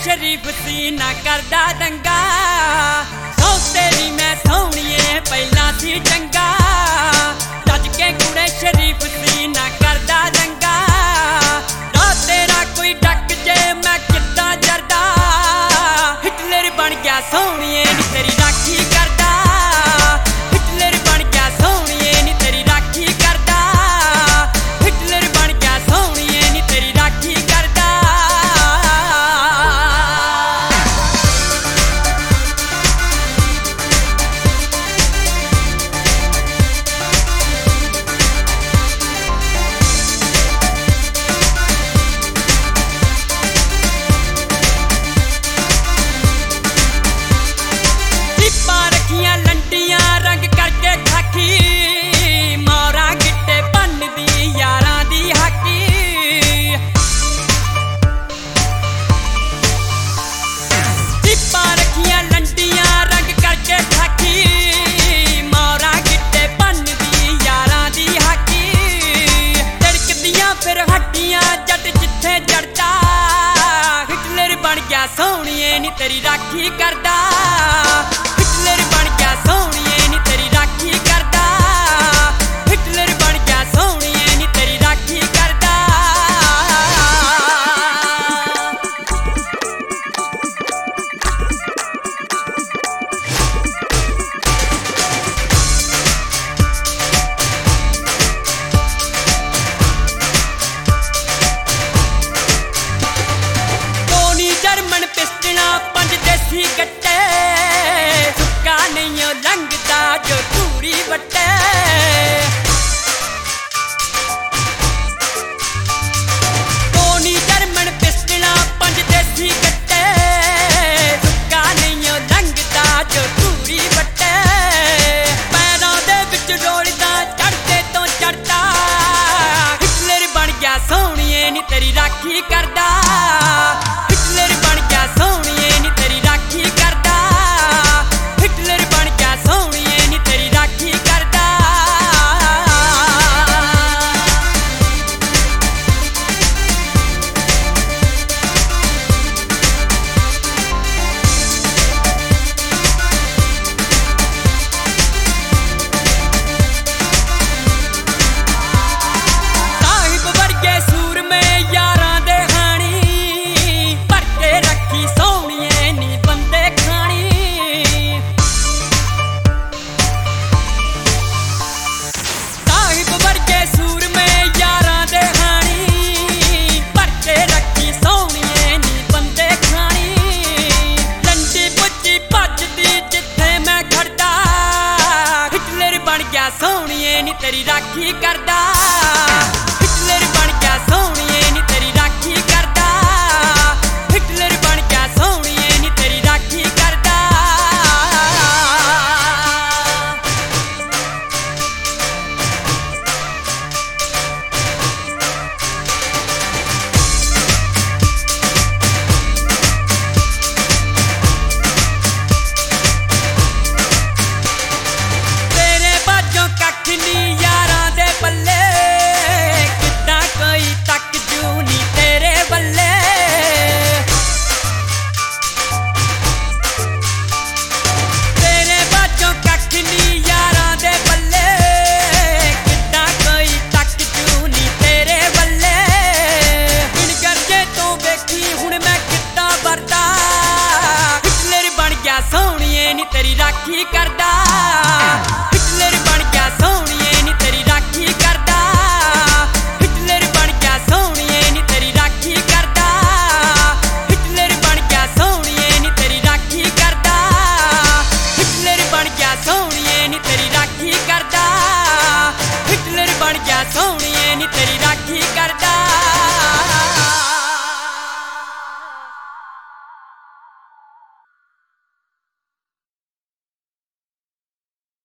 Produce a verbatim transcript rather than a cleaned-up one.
शरीफ सी ना करदा दंगा सौ तेरी मैं सोहणीए पहला सी चंगा रज के कुड़े शरीफ सी ना करदा दंगा ना तेरा कोई डक जे मैं किद्दां जरदा हिटलर बन गया सोहणीए नी तेरी राखी करदा हिटलर बन गया सोहणीए नी तेरी राखी करदा हिटलर बन गया सोहणीए नी तेरी राखी करदा सोहणीए नी तेरी राखी करदा हिटलर बन गया सोहणीए नी तेरी राखी करदा हिटलर बन गया सोहणीए नी तेरी राखी करदा जर्मन पिस्टना पंज देसी गट्टे सुक्का नहीं लंघदा जो धूरी वट्टे टोनी जर्मन पिस्टना पंज देसी गट्टे सुक्का नहीं लंघदा जो धूरी वट्टे पैरों दे विच रोलदा चढ़दे तो चढ़दा हिटलर बन गया सोहणीए नी तेरी राखी करदा हिटलर बन गया सोहणीए नी तेरी राखी करदा हिटलर बन गया सोहणीए नी तेरी राखी करदा साहिब वर्गे सूर में यारां दे हाणी भर के रखी सोहणीए नी बंदे खानी साहिब वर्गे सूर में यारां दे हाणी भर के रखी सोहणीए नी बंदे खानी लंडी पुच्ची भजदी जिथे मैं खड़दा हिटलर बन गया सोहणीए नी तेरी राखी करदा हिटलर बन गया सोहणीए नी तेरी राखी करदा हिटलर बन गया सोहणीए नी तेरी राखी करदा तेरे बाजों कख नी यारां दे पल्ले किद्दां कोई तक जू नी तेरे बल्ले तेरे बाजों कख नी यारां दे पल्ले किद्दां कोई तक जू नी तेरे बल्ले बिन करजे तो वेखी हुण मैं किद्दां वरदा हिटलर बन गया सोहणीए नी तेरी राखी करदा